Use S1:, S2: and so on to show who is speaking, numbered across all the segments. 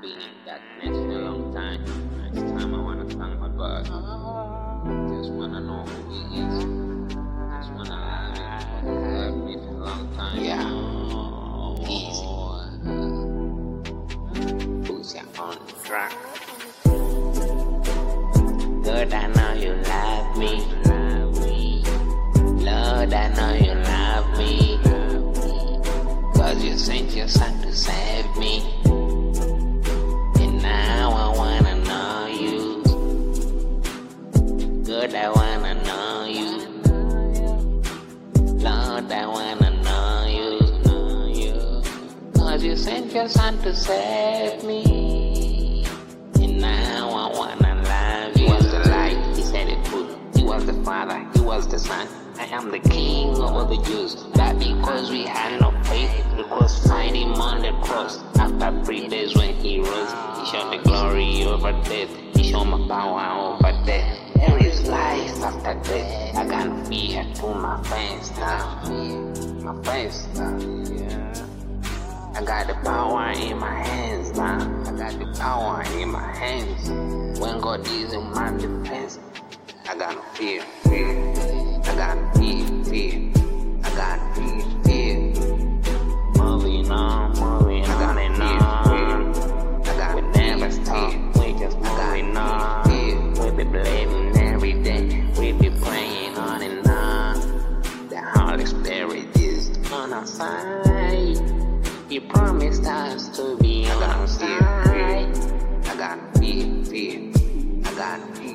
S1: been in that mess for a long time. Next time I wanna thank my God. Just wanna know who he is. Just wanna love me for a long time.
S2: Yeah. Easy. Who's on the track? Good, I know you love me. Lord, I know you love me. Cause you sent your son to save me. And now I wanna know you. Good, I wanna know you. Lord, I wanna know you. Cause you sent your son to save me. And now I wanna love you. He was the light, he said it would. He was the Father, he was the Son. I am the King of all the Jews. That because we had no faith, we was find him on the cross. After 3 days when he rose, he showed the glory over death. He showed my power over death. There is life after death. I got fear to my face now. My face now. I got the power in my hands now. I got the power in my hands. When God is in my defense, I got no fear. I got fear. I got fear. Moving on. I got fear. I got we never stop. We just moving on. We be believing every day. We be praying on and on. The Holy Spirit is on our side. He promised us to be on our side. I got fear. I got fear.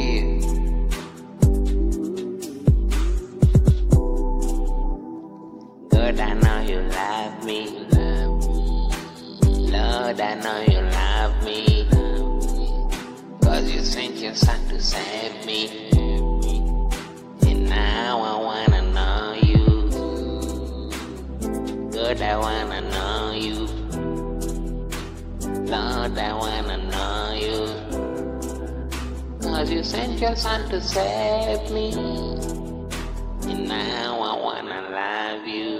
S2: Lord, I know you love me. Lord, I know you love me. Cause you sent your son to save me. And now I wanna know you. Lord, I wanna know you. Lord, I wanna know you. Cause you sent your son to save me. And now I wanna love you.